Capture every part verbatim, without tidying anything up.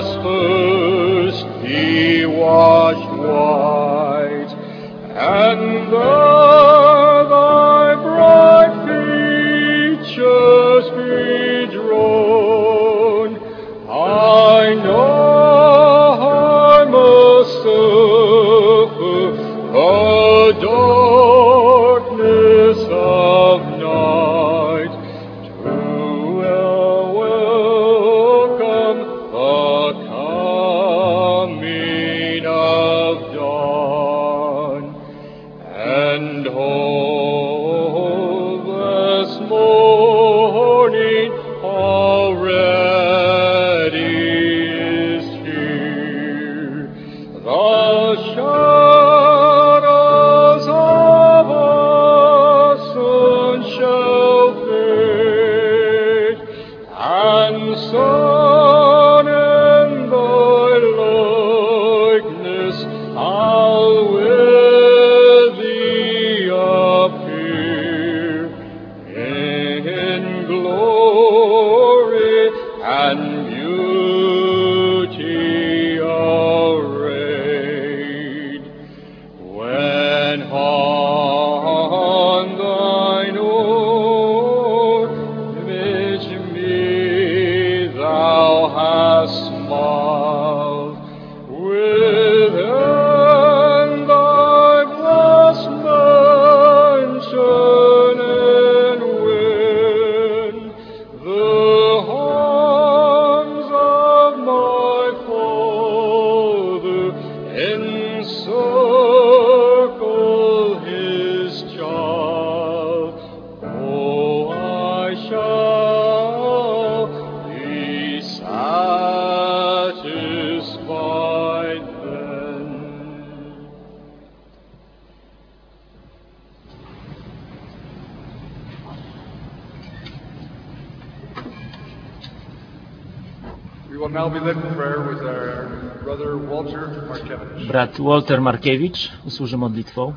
us first He washed white, and there Thy bright features be drawn. I know I must suffer the darkness of night to welcome the coming of dawn. And oh, this morning already is here. The shadows of our sun shall fade, and sun in thy likeness I'll with thee appear in glory and beauty arrayed. When on thine own image me thou hast smiled, within thy blessed mansion and win the arms of my Father encircle his child. Oh, I shall be satisfied then. We will now be led in prayer with our brother Walter Markiewicz. Brat Walter Markiewicz usłuży modlitwą.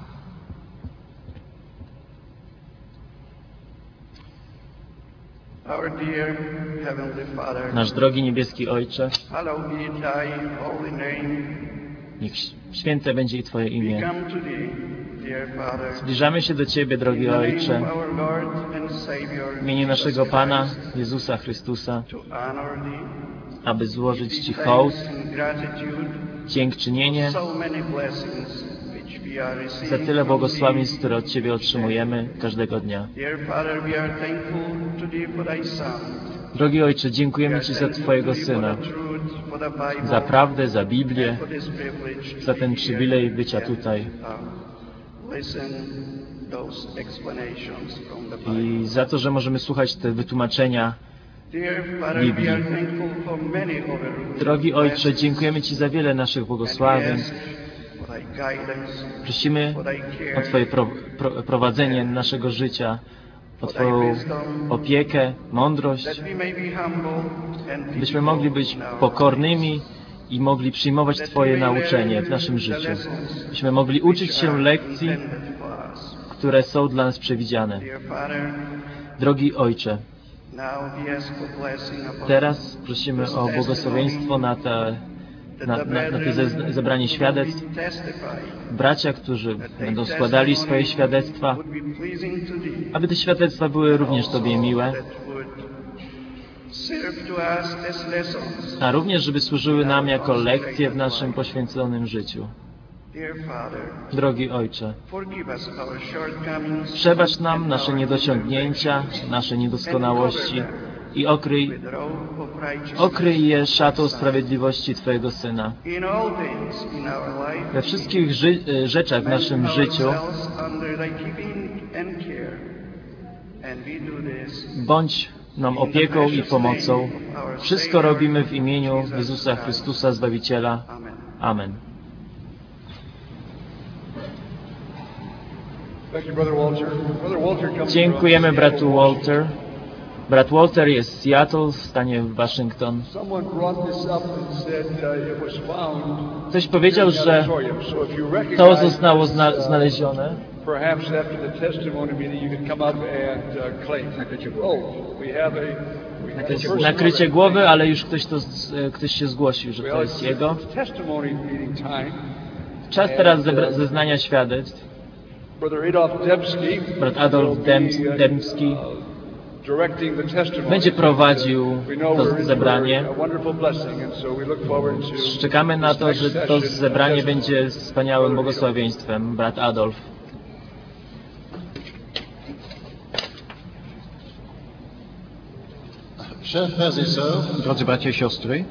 Our dear Heavenly Father, Nasz drogi niebieski Ojcze, hallowed be Thy holy name. niech święte będzie i Twoje We imię. come to Thee, dear Father, Zbliżamy się do Ciebie, in drogi the name Ojcze, of our Lord and Savior, w imieniu Jesus naszego Pana, Christ, Jezusa Chrystusa, to honor Thee, aby złożyć Ci give hołd, thanks and gratitude dziękczynienie for so many blessings which we are za receiving tyle from błogosławieństw, Thee. które od Ciebie otrzymujemy każdego dnia. Dear Father, we are thankful to Thee for Thy Son. Drogi Ojcze, We dziękujemy are Ci za thankful Twojego to Thee for Syna, the truth, for the Bible, za prawdę, za Biblię, and for this privilege za to ten be przywilej here bycia and, tutaj uh, listen those explanations from the Bible. i za to, że możemy słuchać te wytłumaczenia. Dear Father, Biblii. we are thankful for many overlooked Drogi Ojcze, blessings, dziękujemy Ci za wiele naszych and we błogosławień. ask for Thy guidance, Prosimy for Thy o care, Twoje pro, pro, prowadzenie naszego życia, o for Thy Twoją wisdom, opiekę, mądrość, that we may be humble and byśmy teachable mogli być in our pokornymi lives, i mogli przyjmować that we Twoje may nauczenie learn w naszym the życiu. lessons Byśmy mogli which uczyć się are lekcji, intended for us. które są dla nas przewidziane. Dear Father, Drogi Ojcze, now we ask for blessing upon teraz prosimy o błogosławieństwo na te, na, na, na te ze- zebranie świadectw. Bracia, którzy będą składali swoje świadectwa, aby te świadectwa były również Tobie miłe, a również, żeby służyły nam jako lekcje w naszym poświęconym życiu. Drogi Ojcze, przebacz nam nasze niedociągnięcia, nasze niedoskonałości i okryj, okryj je szatą sprawiedliwości Twojego Syna. We wszystkich ży rzeczach w naszym życiu bądź nam opieką i pomocą. Wszystko robimy w imieniu Jezusa Chrystusa, Zbawiciela. Amen. Dziękujemy bratu Walter. Brat Walter jest z Seattle w stanie Waszyngton. Ktoś powiedział, że to zostało zna znalezione. Perhaps after the testimony meeting you could come up and uh, claim that you oh we have a To jest nakrycie głowy, ale już ktoś, to, ktoś się zgłosił, że to jest jego. Czas teraz zebra- zeznania świadectw. Brat Adolf Dems- Dębski będzie prowadził to zebranie. Czekamy na to, że to zebranie będzie wspaniałym błogosławieństwem. Brat Adolf. Drodzy bracia i siostry,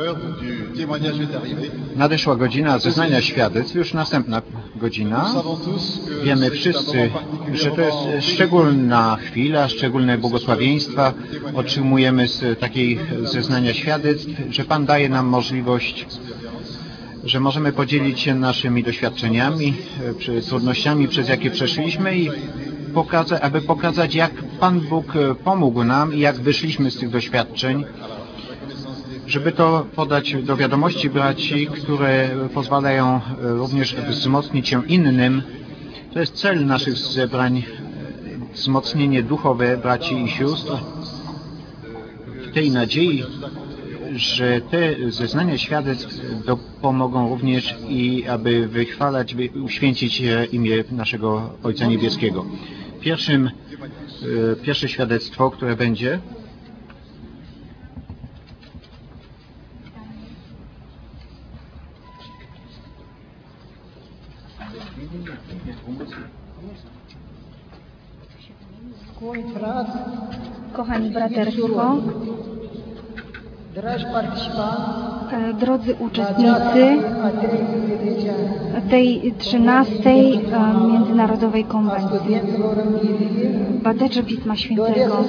nadeszła godzina zeznania świadectw, już następna godzina. Wiemy wszyscy, że to jest szczególna chwila, szczególne błogosławieństwa otrzymujemy z takiej zeznania świadectw, że Pan daje nam możliwość, że możemy podzielić się naszymi doświadczeniami, trudnościami, przez jakie przeszliśmy i pokaza- aby pokazać, jak Pan Bóg pomógł nam i jak wyszliśmy z tych doświadczeń, żeby to podać do wiadomości braci, które pozwalają również wzmocnić się innym. To jest cel naszych zebrań, wzmocnienie duchowe braci i sióstr, w tej nadziei, że te zeznania świadectw pomogą również i aby wychwalać, by uświęcić imię naszego Ojca Niebieskiego. Pierwszym, pierwsze świadectwo, które będzie, Kochani braterstwo, e, drodzy uczestnicy tej trzynastej e, Międzynarodowej Konwencji, badacze Pisma Świętego,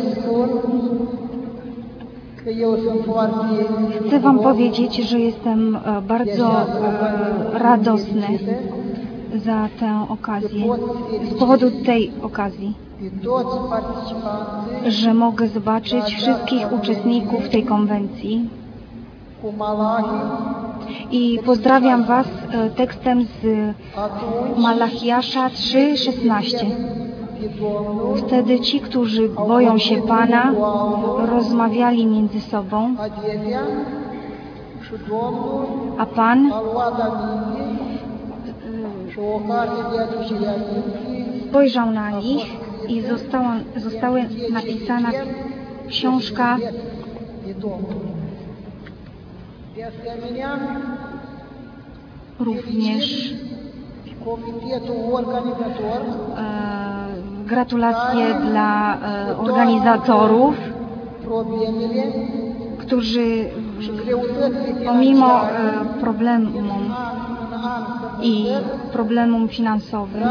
chcę Wam powiedzieć, że jestem e, bardzo e, radosny za tę okazję, z powodu tej okazji, że mogę zobaczyć wszystkich uczestników tej konwencji i pozdrawiam Was tekstem z Malachiasza trzy szesnaście. Wtedy ci, którzy boją się Pana, rozmawiali między sobą, a Pan spojrzał na nich i została, została napisana książka również e, gratulacje dla e, organizatorów, którzy pomimo e, problemom i problemom finansowym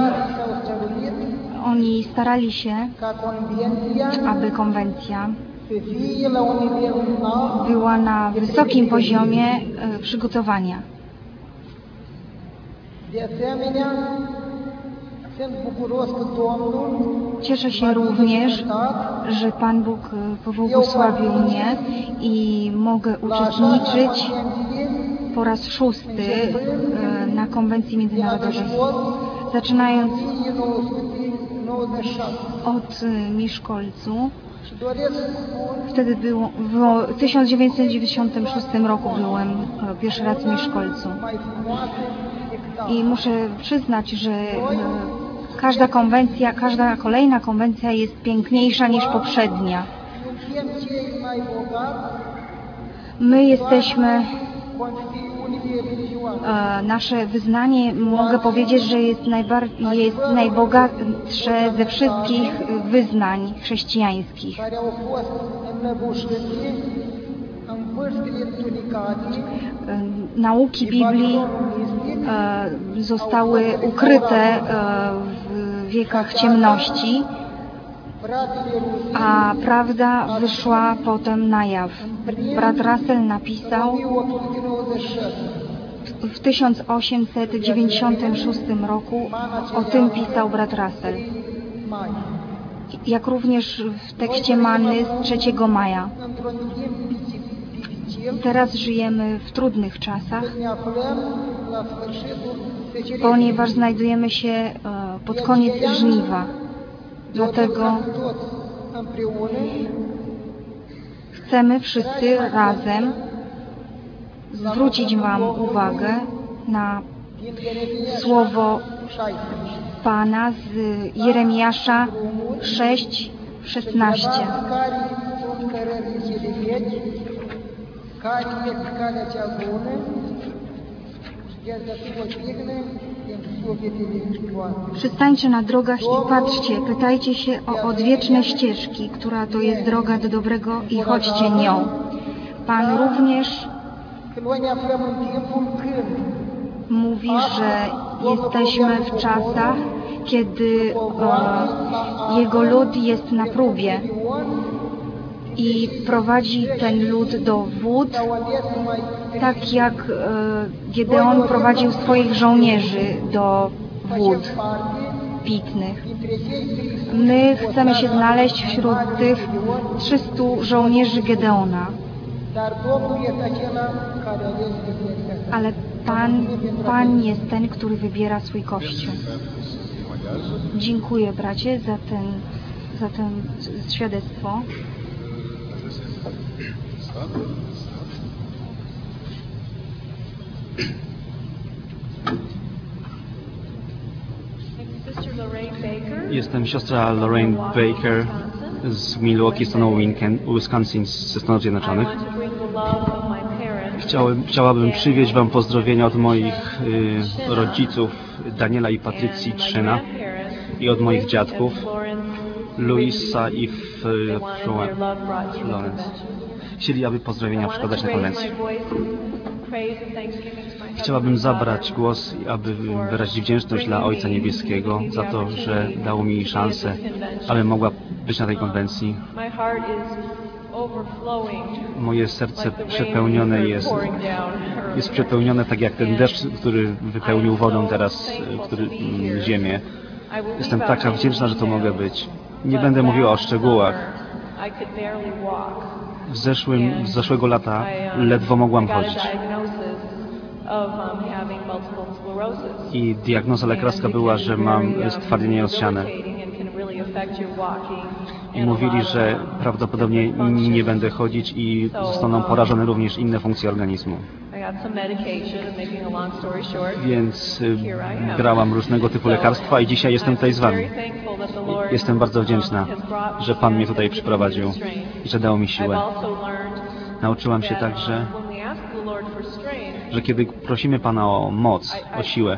oni starali się, aby konwencja była na wysokim poziomie e, przygotowania. Cieszę się również, że Pan Bóg pobłogosławił mnie i mogę uczestniczyć po raz szósty na konwencji międzynarodowej. Zaczynając od Miszkolcu, wtedy było, w tysiąc dziewięćset dziewięćdziesiątym szóstym roku byłem pierwszy raz w Miszkolcu. I muszę przyznać, że każda konwencja, każda kolejna konwencja jest piękniejsza niż poprzednia. My jesteśmy, nasze wyznanie, mogę powiedzieć, że jest, najbar- jest najbogatsze ze wszystkich wyznań chrześcijańskich. Nauki Biblii zostały ukryte w wiekach ciemności, a prawda wyszła potem na jaw. Brat Russell napisał w tysiąc osiemset dziewięćdziesiątym szóstym roku, o tym pisał brat Russell, jak również w tekście Manny z trzeciego maja. Teraz żyjemy w trudnych czasach, ponieważ znajdujemy się pod koniec żniwa. Dlatego chcemy wszyscy razem zwrócić Wam uwagę na słowo Pana z Jeremiasza sześć szesnaście. Przystańcie na drogach i patrzcie, pytajcie się o odwieczne ścieżki, która to jest droga do dobrego i chodźcie nią. Pan również mówi, że jesteśmy w czasach, kiedy e, Jego lud jest na próbie i prowadzi ten lud do wód, tak jak e, Gedeon prowadził swoich żołnierzy do wód pitnych. My chcemy się znaleźć wśród tych trzystu żołnierzy Gedeona. Ale Pan, Pan jest ten, który wybiera swój Kościół. Dziękuję, bracie, za ten, za ten świadectwo. Jestem siostra Lorraine Baker z Milwaukee, stanu Wisconsin, ze Stanów Zjednoczonych. Chciałem, chciałabym przywieźć Wam pozdrowienia od moich y, rodziców Daniela i Patrycji Trzyna i od moich dziadków Luisa i Florence. Chcieli, aby pozdrowienia przekazać na konwencji. Chciałabym zabrać głos, aby wyrazić wdzięczność dla Ojca Niebieskiego za to, że dało mi szansę, aby mogła być na tej konwencji. Moje serce przepełnione jest, jest przepełnione tak jak ten deszcz, który wypełnił wodą teraz który, ziemię. Jestem taka wdzięczna, że to mogę być. Nie będę mówiła o szczegółach. W zeszłym, z zeszłego lata ledwo mogłam chodzić. I diagnoza lekarska była, że mam stwardnienie rozsiane. I mówili, że prawdopodobnie nie będę chodzić i zostaną porażone również inne funkcje organizmu. Więc brałam różnego typu lekarstwa i dzisiaj jestem tutaj z Wami. Jestem bardzo wdzięczna, że Pan mnie tutaj przyprowadził i że dał mi siłę. Nauczyłam się także, że kiedy prosimy Pana o moc, o siłę,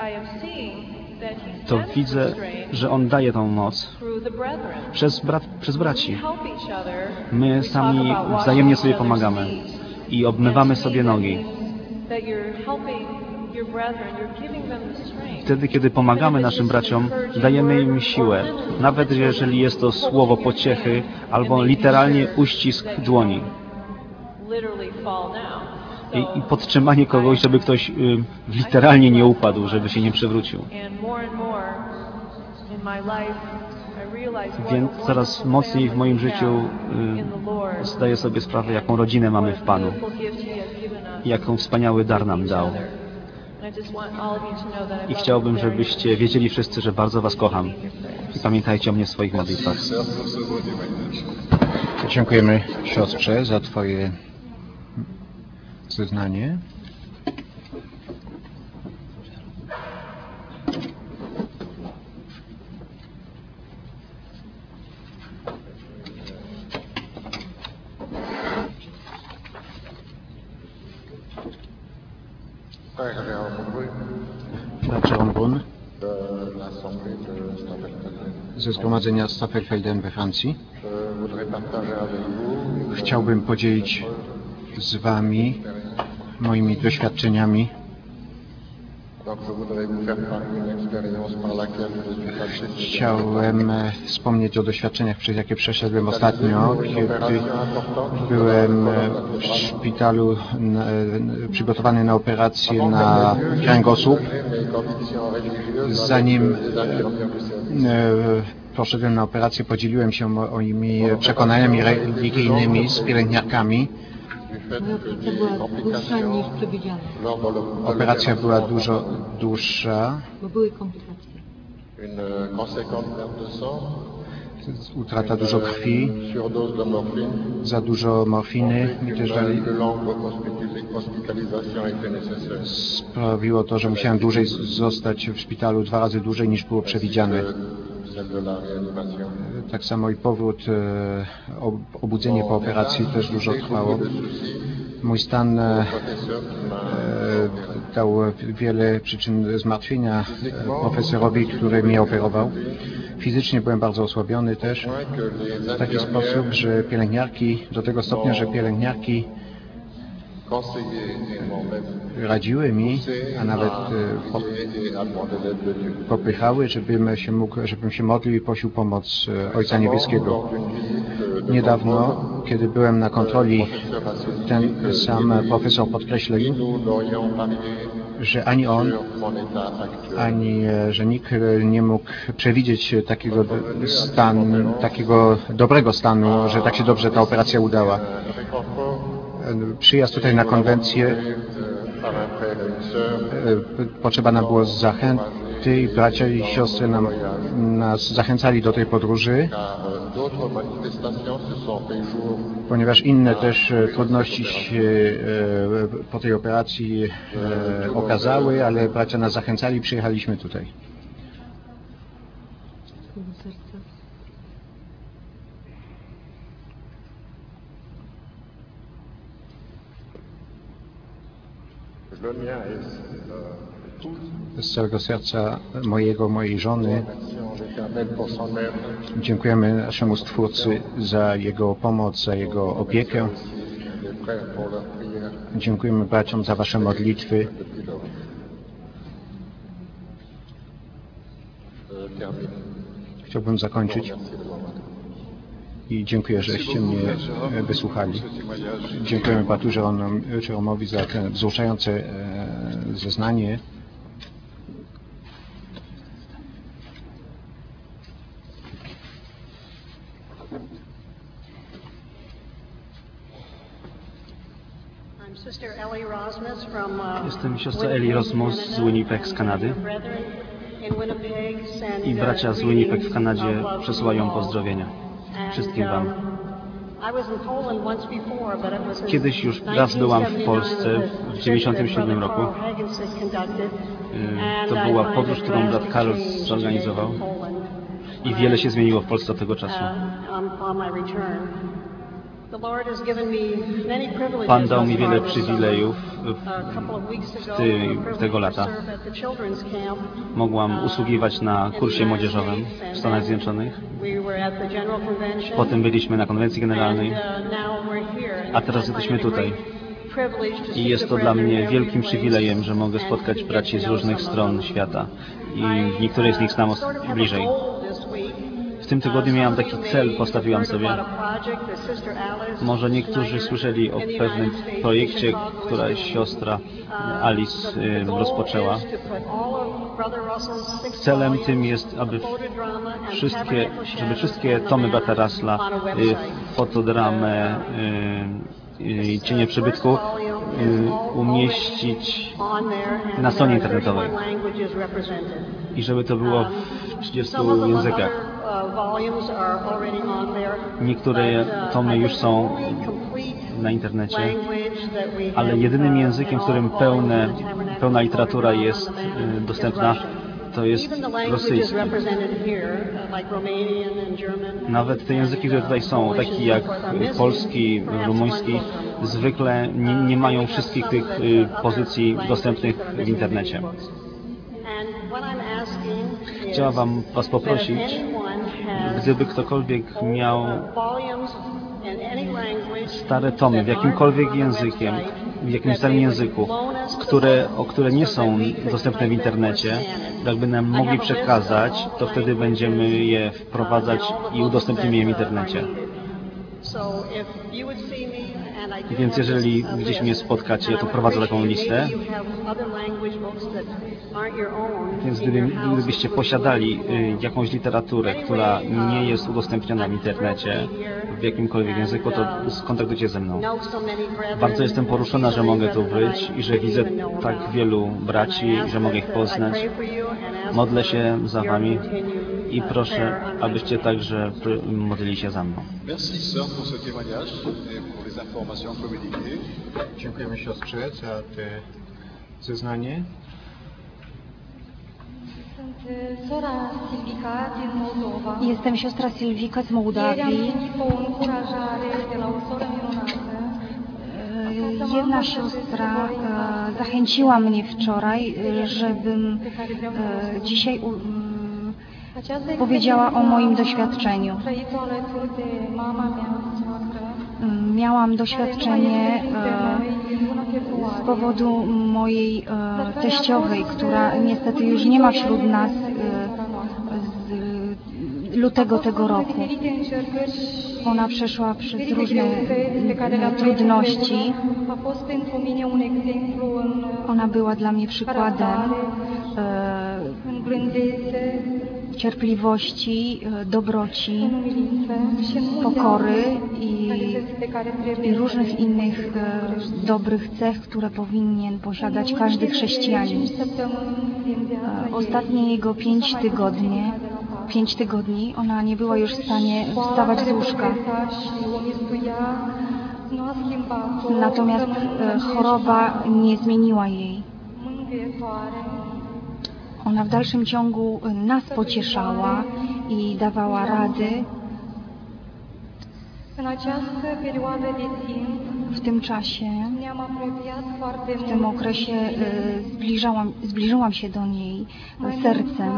to widzę, że On daje tą moc przez, brat, przez braci. My sami wzajemnie sobie pomagamy i obmywamy sobie nogi. Wtedy, kiedy pomagamy naszym braciom, dajemy im siłę, nawet jeżeli jest to słowo pociechy albo literalnie uścisk dłoni. I, i podtrzymanie kogoś, żeby ktoś y, literalnie nie upadł, żeby się nie przewrócił. Więc coraz mocniej w moim życiu y, zdaję sobie sprawę, jaką rodzinę mamy w Panu i jaką wspaniały dar nam dał. I chciałbym, żebyście wiedzieli wszyscy, że bardzo Was kocham. I pamiętajcie o mnie w swoich modlitwach. Dziękujemy siostrze za Twoje zeznanie. Jérôme Brun ze zgromadzenia Staffelfelden we Francji. Chciałbym podzielić z Wami moimi doświadczeniami. Chciałem wspomnieć o doświadczeniach, przez jakie przeszedłem ostatnio, kiedy byłem w szpitalu przygotowany na operację na kręgosłup. Zanim poszedłem na operację, podzieliłem się moimi przekonaniami religijnymi z pielęgniarkami. Dłuższa niż przewidziano. Operacja była dużo dłuższa. Bo były komplikacje. utrata dużo krwi, za dużo morfiny i też dalej. Sprawiło to, że musiałem dłużej zostać w szpitalu, dwa razy dłużej niż było przewidziane. Tak samo i powrót, obudzenie po operacji też dużo trwało. Mój stan e, dał wiele przyczyn zmartwienia profesorowi, który mnie operował. Fizycznie byłem bardzo osłabiony też w taki sposób, że pielęgniarki, do tego stopnia, że pielęgniarki radziły mi, a nawet po, popychały, żebym się mógł, żebym się modlił i prosił pomoc Ojca Niebieskiego. Niedawno, kiedy byłem na kontroli, ten sam profesor podkreślił, że ani on, ani że nikt nie mógł przewidzieć takiego stanu, takiego dobrego stanu, że tak się dobrze ta operacja udała. Przyjazd tutaj na konwencję, potrzeba nam było zachęty i bracia i siostry nam, nas zachęcali do tej podróży, ponieważ inne też trudności się po tej operacji okazały, ale bracia nas zachęcali i przyjechaliśmy tutaj. Z całego serca mojego, mojej żony dziękujemy naszemu Stwórcy za Jego pomoc, za Jego opiekę. Dziękujemy braciom za Wasze modlitwy. Chciałbym zakończyć i dziękuję, żeście mnie wysłuchali. Dziękujemy Patu Jeromowi za to wzruszające zeznanie. Jestem siostrą Eli Rosmus z Winnipeg z Kanady i bracia z Winnipeg w Kanadzie przesyłają pozdrowienia wszystkim Wam. Kiedyś już raz byłam w Polsce w tysiąc dziewięćset dziewięćdziesiątym siódmym roku. To była podróż, którą brat Karol zorganizował i wiele się zmieniło w Polsce od tego czasu. Pan dał mi wiele przywilejów w ty, tego lata. Mogłam usługiwać na kursie młodzieżowym w Stanach Zjednoczonych. Potem byliśmy na konwencji generalnej, a teraz jesteśmy tutaj. I jest to dla mnie wielkim przywilejem, że mogę spotkać braci z różnych stron świata i niektórych z nich znam bliżej. W tym tygodniu miałam taki cel, postawiłam sobie. Może niektórzy słyszeli o pewnym projekcie, która siostra Alice y, rozpoczęła. Celem tym jest, aby wszystkie, żeby wszystkie tomy brata Russella, y, fotodramę i y, Cienie Przybytku y, umieścić na stronie internetowej. I żeby to było w trzydziestu językach. Niektóre tomy już są na internecie, ale jedynym językiem, w którym pełne, pełna literatura jest y, dostępna, to jest rosyjski. Nawet te języki, które tutaj są, takie jak polski, rumuński, zwykle nie, nie mają wszystkich tych y, pozycji dostępnych w internecie. Chciałam wam, Was poprosić, gdyby ktokolwiek miał stare tomy w jakimkolwiek językiem, w jakimś starym języku, które, o które nie są dostępne w internecie, jakby nam mogli przekazać, to wtedy będziemy je wprowadzać i udostępnimy je w internecie. Więc jeżeli gdzieś mnie spotkacie, to prowadzę taką listę. Więc gdyby, gdybyście posiadali y, jakąś literaturę, która nie jest udostępniona w internecie, w jakimkolwiek języku, to skontaktujcie ze mną. Bardzo jestem poruszona, że mogę tu być i że widzę tak wielu braci, że mogę ich poznać. Modlę się za Wami i proszę, abyście także modlili się za mną. Dziękujemy siostrze za te zeznanie. Jestem siostra Sylwika z Mołdawii. Jedna siostra e, zachęciła mnie wczoraj, e, żebym e, dzisiaj u, e, powiedziała o moim doświadczeniu. E, miałam doświadczenie e, z powodu mojej e, teściowej, która niestety już nie ma wśród nas e, z lutego tego roku. Ona przeszła przez różne trudności. Ona była dla mnie przykładem e, cierpliwości, e, dobroci, pokory i, i różnych innych e, dobrych cech, które powinien posiadać każdy chrześcijanin. E, ostatnie jego pięć tygodni Pięć tygodni ona nie była już w stanie wstawać z łóżka. Natomiast e, choroba nie zmieniła jej. Ona w dalszym ciągu nas pocieszała i dawała rady. W tym czasie, w tym okresie e, zbliżałam, zbliżyłam się do niej sercem.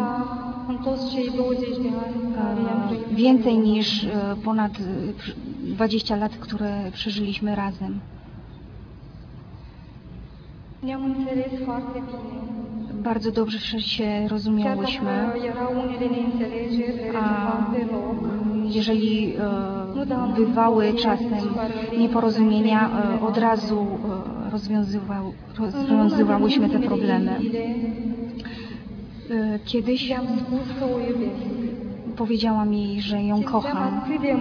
E, więcej niż e, ponad dwadzieścia lat, które przeżyliśmy razem. Bardzo dobrze się rozumiałyśmy, a jeżeli e, bywały czasem nieporozumienia, e, od razu e, rozwiązywał, rozwiązywałyśmy te problemy. E, kiedyś powiedziałam jej, że ją kocham.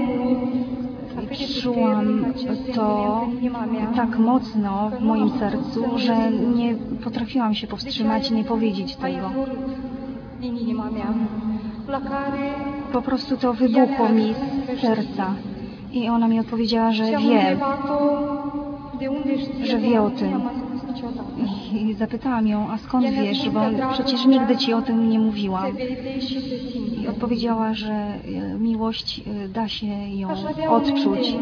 Czułam to tak mocno w moim sercu, że nie potrafiłam się powstrzymać i nie powiedzieć tego. Po prostu to wybuchło mi z serca i ona mi odpowiedziała, że wie, że wie o tym. I zapytałam ją, a skąd wiesz, bo przecież nigdy ci o tym nie mówiłam. I odpowiedziała, że miłość da się ją odczuć.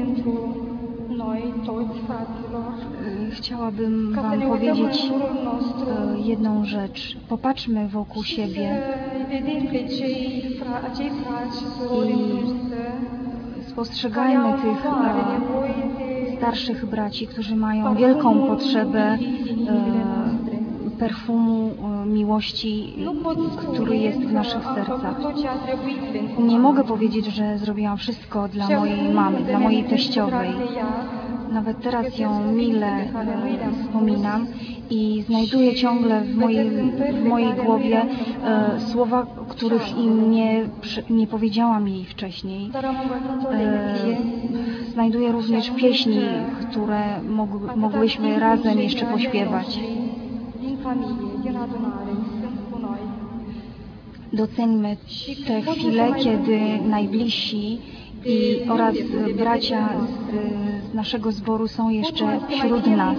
Chciałabym wam powiedzieć jedną rzecz. Popatrzmy wokół siebie i spostrzegajmy tych starszych braci, którzy mają wielką potrzebę e, perfumu e, miłości, który jest w naszych sercach. Nie mogę powiedzieć, że zrobiłam wszystko dla mojej mamy, dla mojej teściowej. Nawet teraz ją mile e, wspominam i znajduję ciągle w mojej, w mojej głowie e, słowa, których im nie, nie powiedziałam jej wcześniej. E, znajduję również pieśni, które mog, mogłyśmy razem jeszcze pośpiewać. Doceńmy te chwile, kiedy najbliżsi i oraz bracia z, z naszego zboru są jeszcze wśród nas.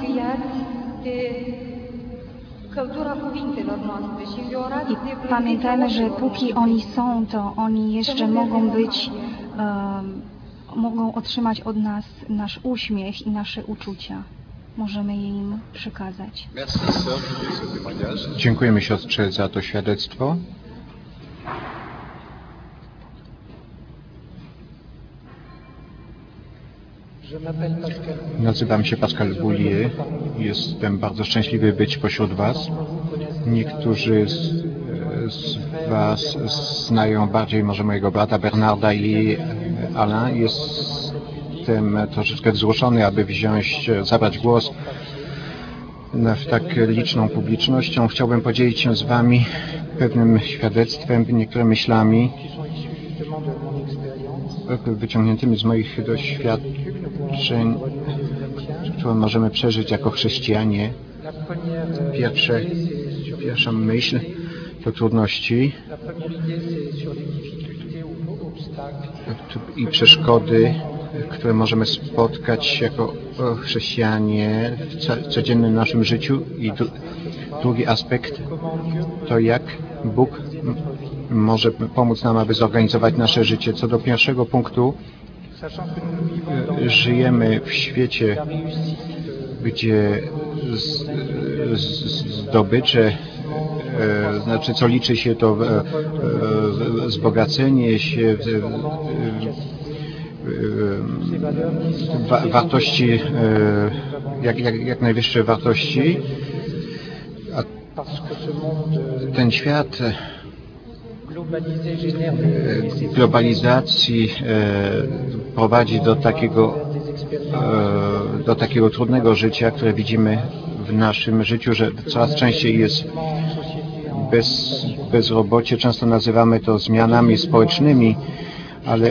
I pamiętajmy, że póki oni są, to oni jeszcze mogą być, um, mogą otrzymać od nas nasz uśmiech i nasze uczucia. Możemy je im przekazać. Dziękujemy siostrze za to świadectwo. Nazywam się Pascal Boulier. Jestem bardzo szczęśliwy być pośród Was. Niektórzy z, z Was znają bardziej może mojego brata Bernarda i Alain. Jestem troszeczkę wzruszony, aby wziąć, zabrać głos w tak liczną publicznością. Chciałbym podzielić się z Wami pewnym świadectwem, niektórymi myślami wyciągniętymi z moich doświadczeń, które możemy przeżyć jako chrześcijanie. Pierwsze, pierwsza myśl, do trudności i przeszkody, które możemy spotkać jako chrześcijanie w codziennym naszym życiu. I drugi aspekt to jak Bóg może pomóc nam, aby zorganizować nasze życie. Co do pierwszego punktu, żyjemy w świecie, gdzie zdobycze, e, znaczy co liczy się to e, e, wzbogacenie się, e, e, wa, wartości, e, jak, jak, jak najwyższe wartości, a ten świat globalizacji e, prowadzi do takiego, e, do takiego trudnego życia, które widzimy w naszym życiu, że coraz częściej jest bez, bezrobocie. Często nazywamy to zmianami społecznymi, ale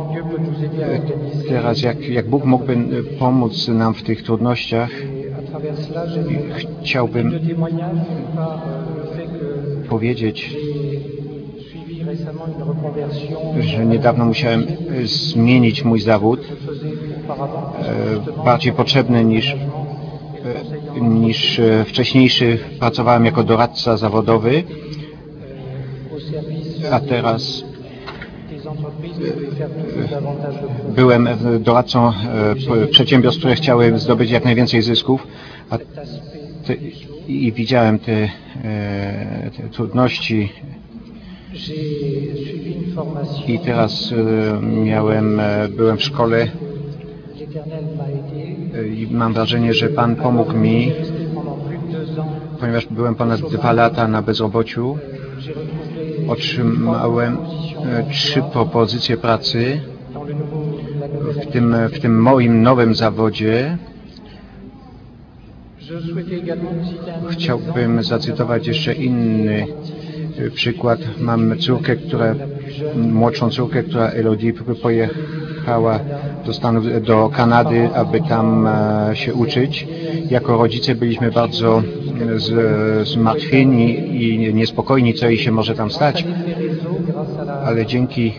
teraz jak, jak Bóg mógłby pomóc nam w tych trudnościach, chciałbym powiedzieć, że niedawno musiałem zmienić mój zawód, bardziej potrzebny niż, niż wcześniejszy. Pracowałem jako doradca zawodowy, a teraz byłem doradcą przedsiębiorstw, które chciały zdobyć jak najwięcej zysków, a te, i widziałem te, te trudności. I teraz miałem, byłem w szkole i mam wrażenie, że Pan pomógł mi, ponieważ byłem ponad dwa lata na bezrobociu. Otrzymałem trzy propozycje pracy w tym, w tym moim nowym zawodzie. Chciałbym zacytować jeszcze inny przykład. Mam córkę, która, młodszą córkę, która Elodie pojechała do Stanów, do Kanady, aby tam się uczyć. Jako rodzice byliśmy bardzo z, zmartwieni i niespokojni, co jej się może tam stać, ale dzięki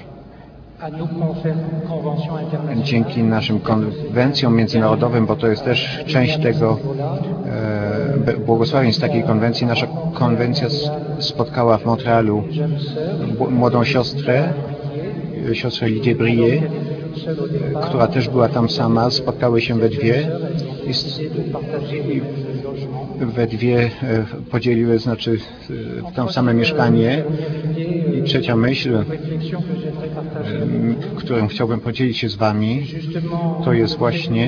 dzięki naszym konwencjom międzynarodowym, bo to jest też część tego e, błogosławieństw takiej konwencji. Nasza konwencja spotkała w Montrealu młodą siostrę, siostrę Lidię Brie, która też była tam sama. Spotkały się we dwie i we dwie podzieliły, znaczy tam same mieszkanie. I trzecia myśl, którą chciałbym podzielić się z Wami, to jest właśnie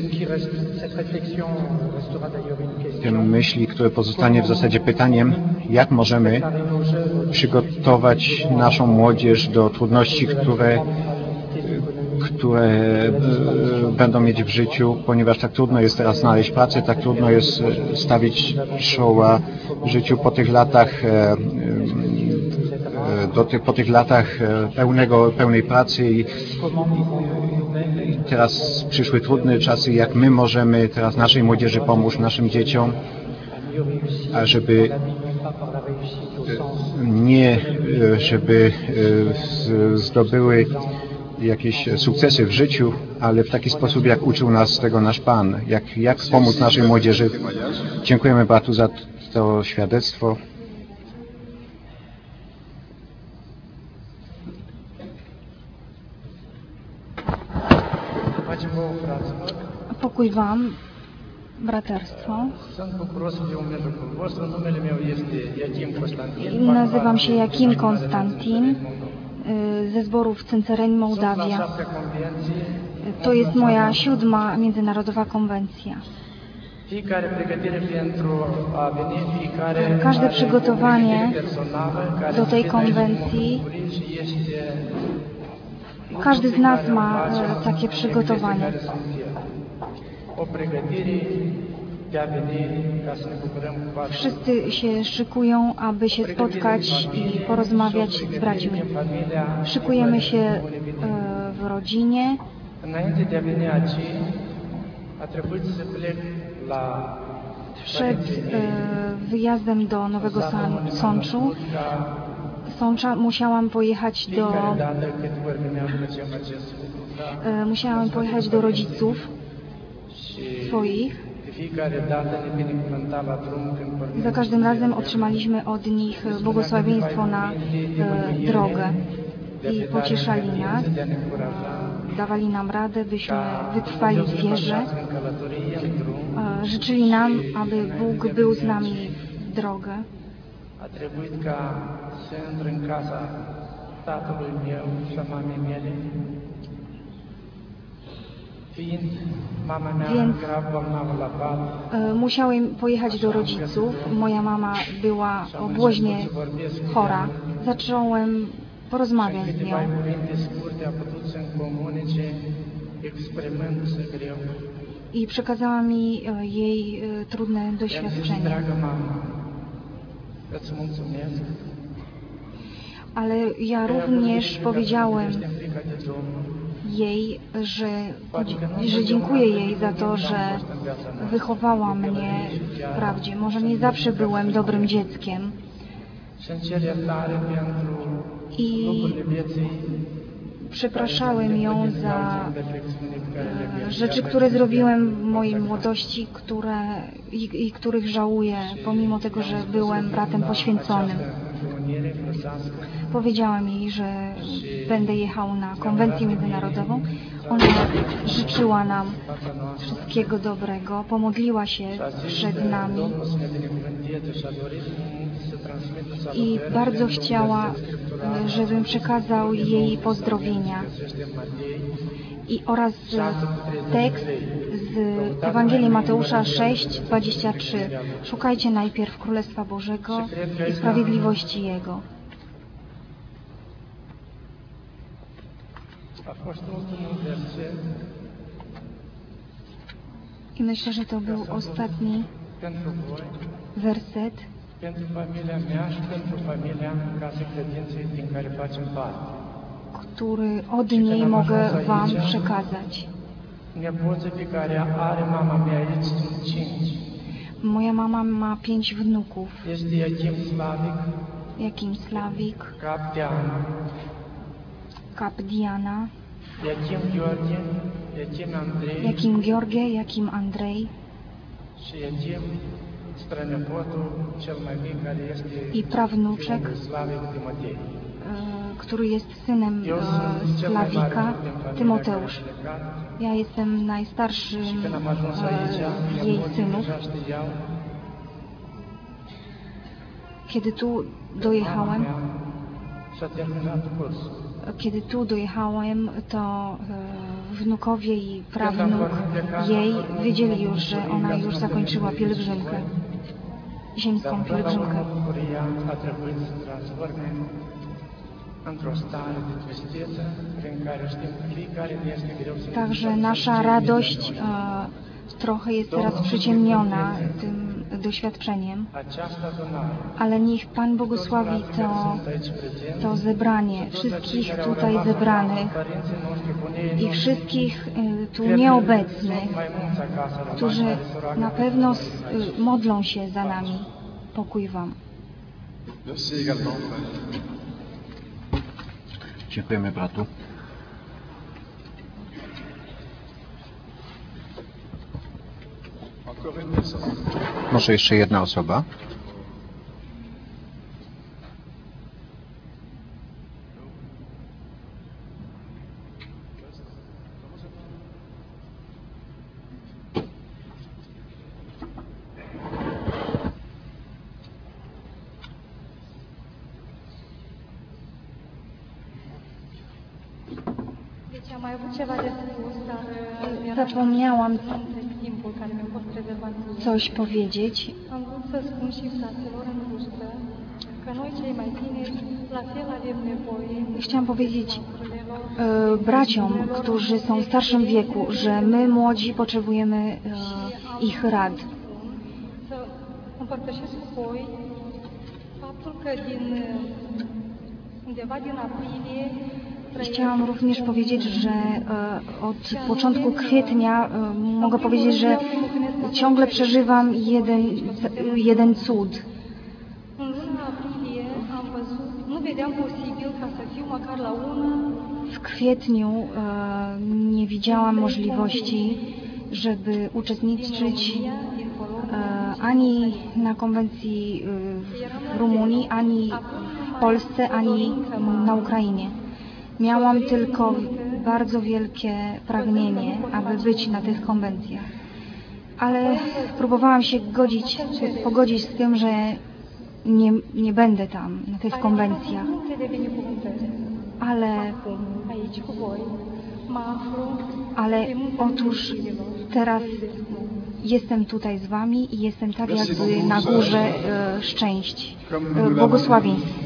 te myśli, które pozostanie w zasadzie pytaniem, jak możemy przygotować naszą młodzież do trudności, które które e, będą mieć w życiu, ponieważ tak trudno jest teraz znaleźć pracę, tak trudno jest stawić czoła życiu po tych latach, e, e, do tych, po tych latach pełnego, pełnej pracy i, i teraz przyszły trudne czasy, jak my możemy teraz naszej młodzieży pomóc, naszym dzieciom, ażeby nie, żeby zdobyły jakieś sukcesy w życiu, ale w taki sposób, jak uczył nas tego nasz Pan, jak, jak pomóc naszej młodzieży. Dziękujemy bratu za to świadectwo. Pokój Wam, braterstwo. Nazywam się Jakim Konstantin ze zboru w Cyncereni, Mołdawia. To jest moja siódma międzynarodowa konwencja. Każde przygotowanie do tej konwencji, każdy z nas ma takie przygotowanie. Wszyscy się szykują, aby się spotkać i porozmawiać z braćmi. Szykujemy się w rodzinie. Przed wyjazdem do Nowego San- Sączu, Sącza musiałam pojechać do e, musiałam pojechać do rodziców swoich. Za każdym razem otrzymaliśmy od nich błogosławieństwo na e, drogę i pocieszali nas, e, dawali nam radę, byśmy wytrwali w wierze. E, życzyli nam, aby Bóg był z nami w drogę. A trebuit ca să intru în casa tatălui meu și a mamei mele, fiind mama mea Więc grav bolnavă la pat. e, musiałem pojechać do rodziców. Moja mama była obłożnie chora. Zacząłem porozmawiać z nią. Câteva cuvinte scurte a putut să-mi comunice, exprimându-se greu. I przekazała mi e, jej e, trudne I-am zis, doświadczenie. dragă mama, îți mulțumesc. Ale ja również powiedziałem jej, że, że dziękuję jej za to, że wychowała mnie w prawdzie. Może nie zawsze byłem dobrym dzieckiem Și-mi cer iertare pentru i lucrurile vieții przepraszałem ją za e, rzeczy, które zrobiłem w mojej młodości, które, i, i których żałuję, pomimo tego, że byłem bratem poświęconym. Powiedziałem jej, że będę jechał na konwencję międzynarodową. Ona życzyła nam wszystkiego dobrego, pomodliła się przed nami i bardzo chciała, żebym przekazał jej pozdrowienia i oraz tekst z Ewangelii Mateusza sześć, dwadzieścia trzy. Szukajcie najpierw Królestwa Bożego i sprawiedliwości Jego. I myślę, że to był ostatni werset, pentru familia mea și pentru familia Casei Credinței din care facem parte. który od niej mogę Wam przekazać. Nepoții pe care are mama mea aici sunt cinci. Moja mama ma pięć wnuków. Este Iachim Slavic, Jakim Sławik, Cap Diana, Kap Diana, Iachim Gheorghe, Iachim Andrei Jakim Georgie, Jakim Andrzej și Iachim, strănepotul cel mai mic care este i prawnuczek, fiul Slavic Timotei. e, który jest synem Eu e, sunt cel mai mare Slawika, din familia care Tymoteusz. a plecat. Ja jestem najstarszym Și când am ajuns aici, e, jej nepoții synów. deja știau. Kiedy tu dojechałem, Și-a terminat cursul. kiedy tu dojechałem, to e, wnukowie i prawnuk jej wiedzieli już, że ona już zakończyła pielgrzymkę, ziemską pielgrzymkę. Bucuria a trebuit să transforme într-o stare de tristețe prin care știm că fiecare ne este greu să ne Także nasza radość e, trochę jest teraz przyciemniona tym doświadczeniem, această adunare. ale niech Pan błogosławi to, to zebranie, wszystkich tutaj zebranych Părinții noștri, bunii i wszystkich e, tu nieobecnych, mai mulți acasă rămași którzy care se roagă na pewno s- y, modlą się za nami. Pokój Wam. Merci également, frère. Dziękujemy bratu. Encore une personne. Może jeszcze jedna osoba? Deci am mai avut ceva de spus, dar mi-a Zapomniałam timpul care mi-a fost rezervat mie. coś powiedzieć. Am vrut să spun și fraților în vârstă că noi cei mai tineri la fel avem nevoie Chciałam powiedzieć lucrurilor e, braciom, którzy są w starszym wieku, że my młodzi potrzebujemy e, ich rad. să împărtășesc cu voi faptul că din undeva din aprilie Chciałam również powiedzieć, że e, od początku kwietnia e, mogę powiedzieć, że ciągle przeżywam jeden, jeden cud. În luna aprilie am văzut, nu vedeam posibil ca să fiu măcar la una. W kwietniu e, nie widziałam możliwości, żeby uczestniczyć e, ani na konwencji e, w Rumunii, ani w Polsce, ani na Ukrainie. Miałam tylko bardzo wielkie pragnienie, aby być na tych konwencjach. Ale próbowałam się godzić, pogodzić z tym, że nie, nie będę tam, na tych konwencjach. Ale, ale otóż teraz jestem tutaj z Wami i jestem tak jakby na górze e, szczęść, e, błogosławieństw.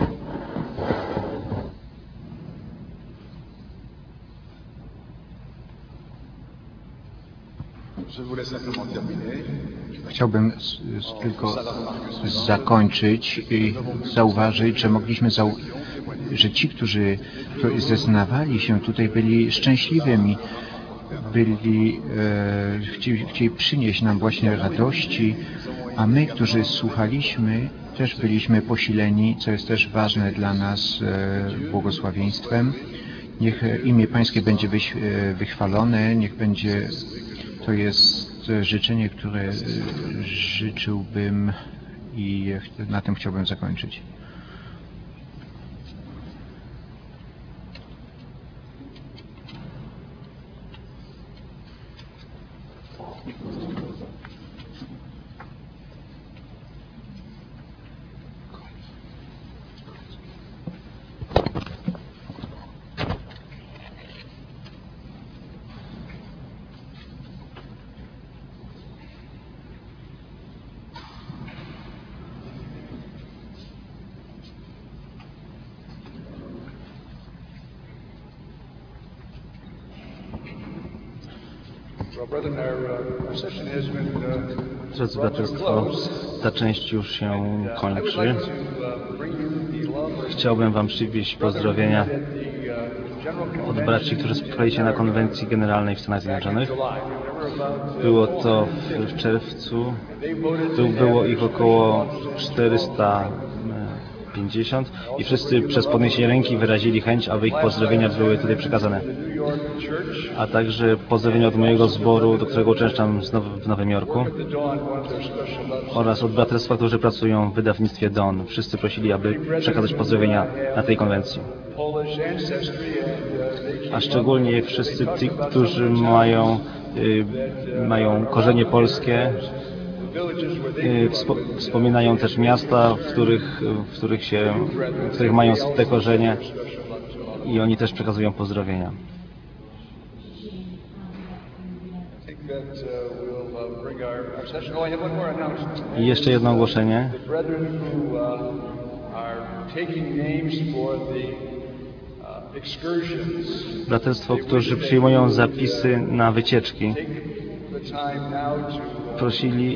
Chciałbym z, z, tylko zakończyć i zauważyć, że mogliśmy, zau że ci, którzy zeznawali się tutaj, byli szczęśliwymi, byli, e, chcieli, chcieli przynieść nam właśnie radości, a my, którzy słuchaliśmy, też byliśmy posileni, co jest też ważne dla nas e, błogosławieństwem. Niech imię Pańskie będzie wyś, e, wychwalone, niech będzie, to jest życzenie, które życzyłbym i na tym chciałbym zakończyć. Drodzy braterstwo, ta część już się kończy. Chciałbym Wam przywieźć pozdrowienia od braci, którzy spotkali się na konwencji generalnej w Stanach Zjednoczonych. Było to w czerwcu. Tu było ich około czterysta pięćdziesiąt i wszyscy przez podniesienie ręki wyrazili chęć, aby ich pozdrowienia były tutaj przekazane. A także pozdrowienia od mojego zboru, do którego uczęszczam w Nowym Jorku, oraz od braterstwa, którzy pracują w wydawnictwie Dawn. Wszyscy prosili, aby przekazać pozdrowienia na tej konwencji. A szczególnie wszyscy ci, którzy mają, y, mają korzenie polskie, Wspo wspominają też miasta, w których, w których się, w których mają te korzenie i oni też przekazują pozdrowienia. I jeszcze jedno ogłoszenie. Braterstwo, którzy przyjmują zapisy na wycieczki, prosili,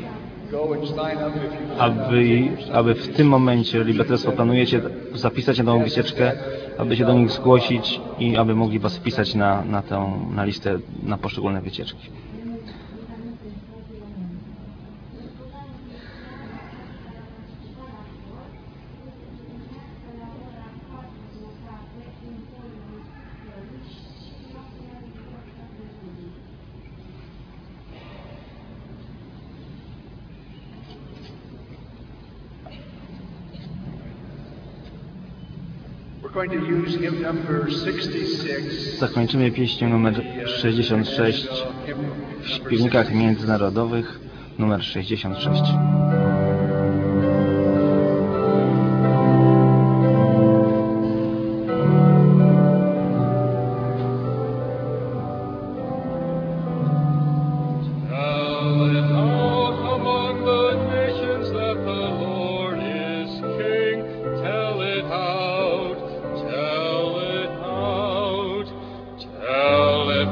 aby, aby w tym momencie, jeżeli braterstwo planujecie zapisać się na tą wycieczkę, aby się do nich zgłosić i aby mogli Was wpisać na, na tę na listę na poszczególne wycieczki. Zakończymy pieśnią numer sześćdziesiąt sześć w śpiewnikach międzynarodowych, numer sześćdziesiąt sześć.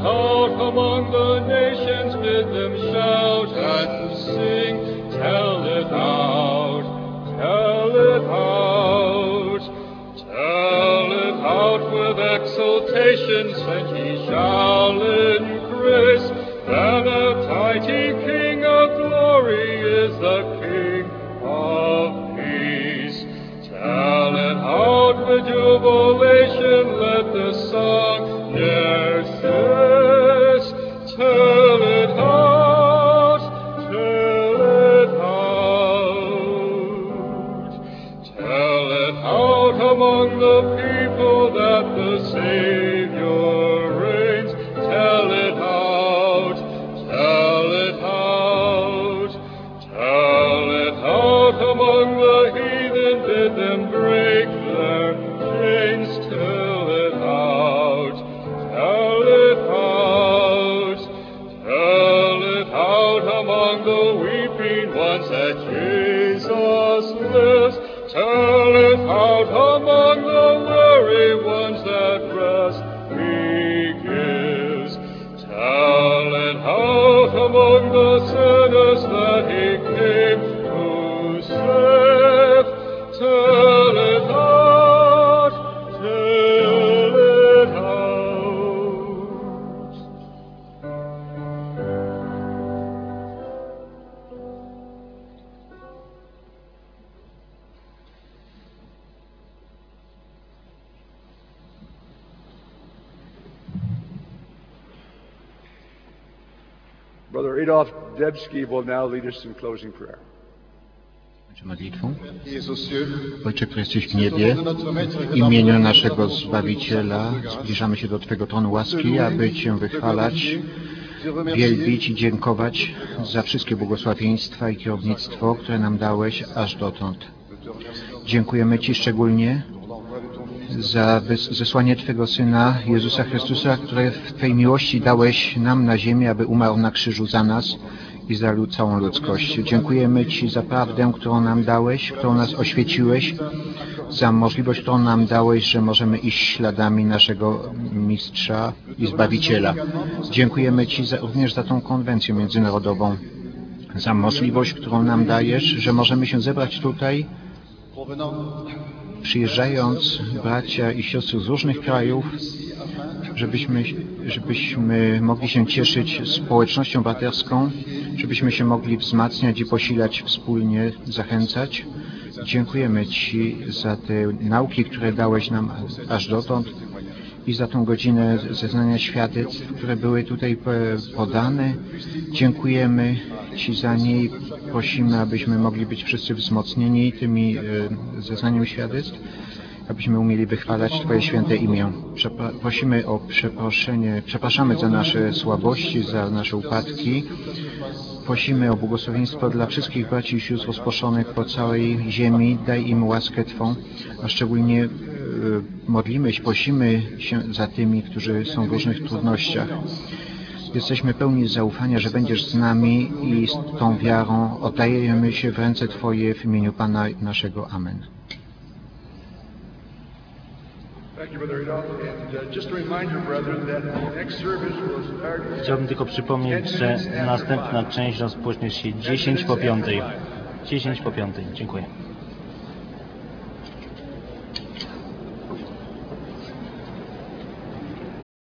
Among the nations, bid them shout and sing, tell among the people that the Savior reigns. Tell it out, tell it out, tell it out among the heathen, bid them break their chains. Tell it out, tell it out, tell it out among the weeping ones that Jesus lives. Tell it out among the weary ones that rest He gives. Tell it out among the sinners that He came to save. Tell it out, tell it out. Brother Adolf Debski will now lead us in closing prayer. Modlitwą. Ojcze, który jesteś w niebie, w imieniu naszego Zbawiciela zbliżamy się do Twego tronu łaski, aby Cię wychwalać, wielbić i dziękować za wszystkie błogosławieństwa i kierownictwo, które nam dałeś aż dotąd. Dziękujemy Ci szczególnie za zesłanie Twego Syna Jezusa Chrystusa, które w Twej miłości dałeś nam na ziemię, aby umarł na krzyżu za nas i za całą ludzkość. Dziękujemy Ci za prawdę, którą nam dałeś, którą nas oświeciłeś, za możliwość, którą nam dałeś, że możemy iść śladami naszego Mistrza i Zbawiciela. Dziękujemy Ci za, również za tą konwencję międzynarodową, za możliwość, którą nam dajesz, że możemy się zebrać tutaj, przyjeżdżając bracia i siostry z różnych krajów, żebyśmy, żebyśmy mogli się cieszyć społecznością braterską, żebyśmy się mogli wzmacniać i posilać wspólnie, zachęcać. Dziękujemy Ci za te nauki, które dałeś nam aż dotąd i za tą godzinę zeznania świadectw, które były tutaj podane. Dziękujemy Ci za nie i prosimy, abyśmy mogli być wszyscy wzmocnieni tymi zeznaniami świadectw, abyśmy umieli wychwalać Twoje święte imię. Przepra- prosimy o przeproszenie, przepraszamy za nasze słabości, za nasze upadki. Prosimy o błogosławieństwo dla wszystkich braci i sióstr rozproszonych po całej ziemi. Daj im łaskę Twą, a szczególnie modlimy się, prosimy się za tymi, którzy są w różnych trudnościach. Jesteśmy pełni zaufania, że będziesz z nami i z tą wiarą oddajemy się w ręce Twoje w imieniu Pana naszego. Amen. Chciałbym tylko przypomnieć, że następna część rozpocznie się dziesięć po piątej. dziesięć po piątej. Dziękuję.